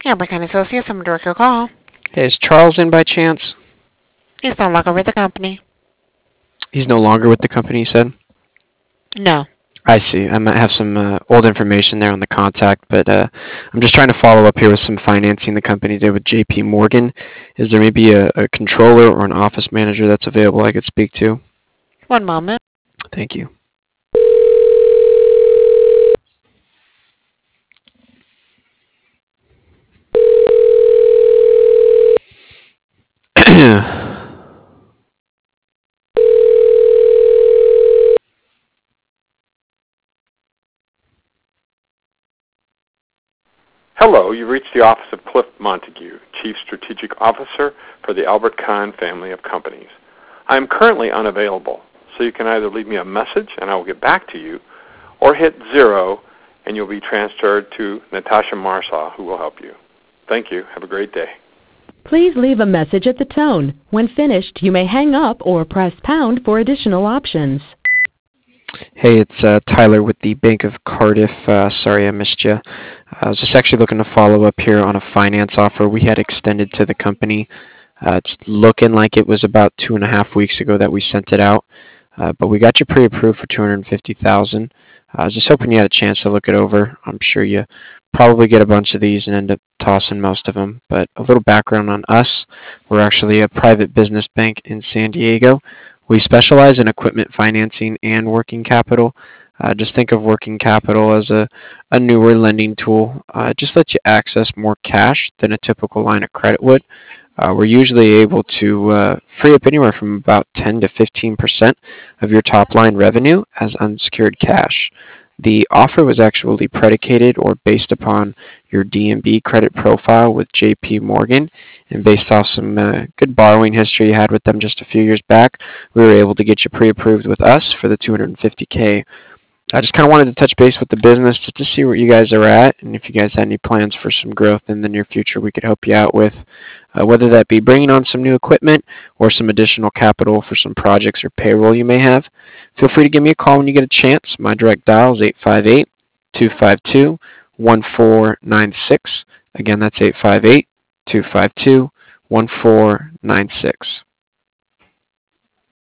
Amber County Associates, I'm direct your call. Hey, is Charles in by chance? He's no longer with the company. He's no longer with the company, you said? No. I see. I might have some old information there on the contact, but I'm just trying to follow up here with some financing the company did with JP Morgan. Is there maybe a controller or an office manager that's available I could speak to? One moment. Thank you. Hello, you reached the office of Cliff Montague, Chief Strategic Officer for the Albert Kahn family of companies. I am currently unavailable, so you can either leave me a message and I will get back to you, or hit 0 and you'll be transferred to Natasha Marsaw, who will help you. Thank you. Have a great day. Please leave a message at the tone. When finished, you may hang up or press pound for additional options. Hey, it's Tyler with the Bank of Cardiff. Sorry I missed you. I was just actually looking to follow up here on a finance offer we had extended to the company. It's looking like it was about 2.5 weeks ago that we sent it out, but we got you pre-approved for $250,000. I was just hoping you had a chance to look it over. I'm sure you probably get a bunch of these and end up tossing most of them. But a little background on us. We're actually a private business bank in San Diego. We specialize in equipment financing and working capital. Just think of working capital as a newer lending tool. It just lets you access more cash than a typical line of credit would. We're usually able to free up anywhere from about 10 to 15% of your top line revenue as unsecured cash. The offer was actually predicated or based upon your D&B credit profile with JP Morgan, and based off some good borrowing history you had with them just a few years back, we were able to get you pre-approved with us for the $250K. I just kind of wanted to touch base with the business just to see where you guys are at, and if you guys had any plans for some growth in the near future we could help you out with, whether that be bringing on some new equipment or some additional capital for some projects or payroll you may have. Feel free to give me a call when you get a chance. My direct dial is 858-252-1496. Again, that's 858-252-1496.